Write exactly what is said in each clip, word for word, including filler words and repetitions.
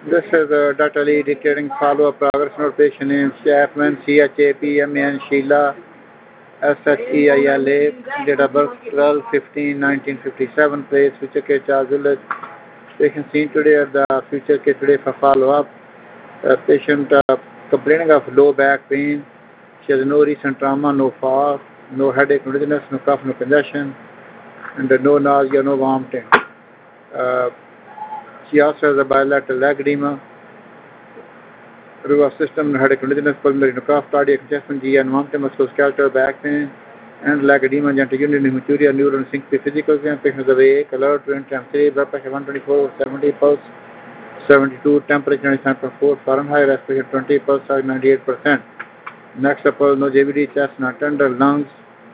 This is uh, data lead dictating follow-up progress note. Patient name Chapman, C H A P M A N, Sheila, S H E I L A, date of birth twelve fifteen nineteen fifty-seven, place Future K Charles Village. Patient seen today at the Future K today for follow-up. Uh, patient uh, complaining of low back pain. She has no recent trauma, no fall, no headache, no dizziness, no cough, no congestion, and uh, no nausea, no vomiting. Uh, she also has a bilateral leg edema, nervous system, headache, dizziness, pulmonary cough, cardiac congestion, G N, vomiting, musculoskeletal, back pain, and leg edema, gentle urinary hematuria, neuron syncope, physical exam. Patient is awake, alert, range temp three, blood pressure one twenty-four, seventy, pulse seventy-two, temperature ninety-seven point four Fahrenheit, respiration twenty, pulse ninety-eight percent. Next up, no J V D, chest not tender, lungs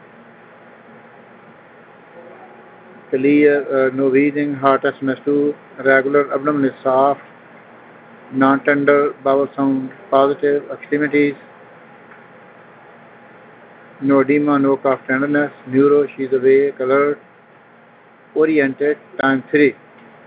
clear, uh, no wheezing, heart S M S two, regular, abdomen is soft, non-tender, bowel sound positive, extremities, no edema, no cough tenderness, neuro, she is awake, alert, oriented, time three.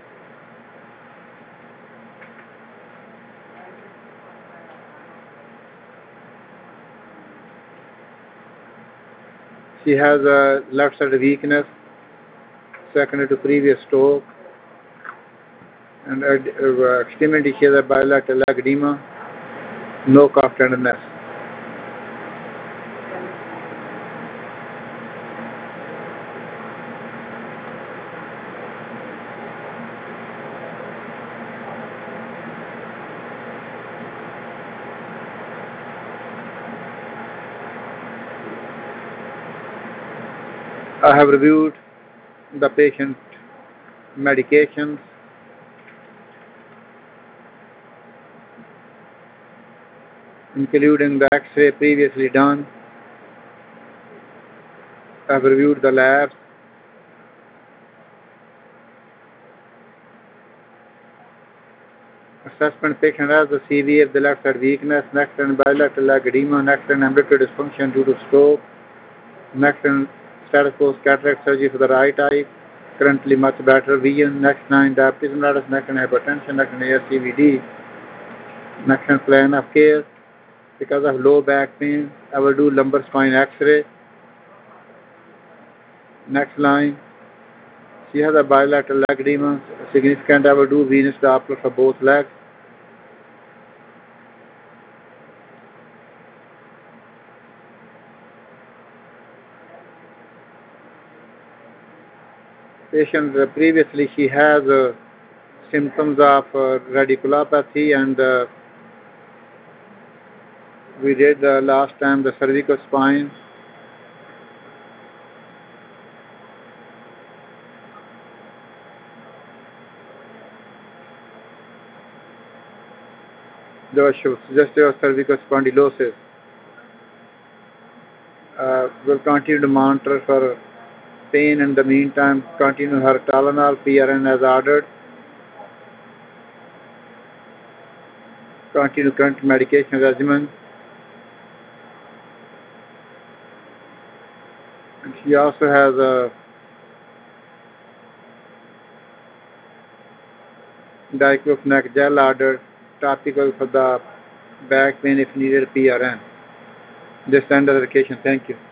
She has a left side weakness, secondary to previous stroke, and uh, extremity, she has a bilateral leg edema, no cough tenderness. I have reviewed the patient medications, including the X-ray previously done. I have reviewed the labs. Assessment: patient has the C V A of the left side weakness, next and bilateral leg edema, next and ambulatory dysfunction due to stroke, next and status post cataract surgery for the right eye, currently much better vision, next nine diabetes mellitus, next and hypertension, next and A S C V D, next and plan of care. Because of low back pain, I will do lumbar spine X-ray. Next line, she has a bilateral leg edema, significant. I will do venous Doppler for both legs. Patient, uh, previously she has uh, symptoms of uh, radiculopathy, and uh, we did uh, last time the cervical spine. There was suggested cervical spondylosis. Uh, we'll continue to monitor for pain. In the meantime, continue her Tylenol, P R N as ordered. Continue current medication regimen. And she also has a diclofenac gel ordered, topical for the back pain if needed, P R N. This end of the medication. Thank you.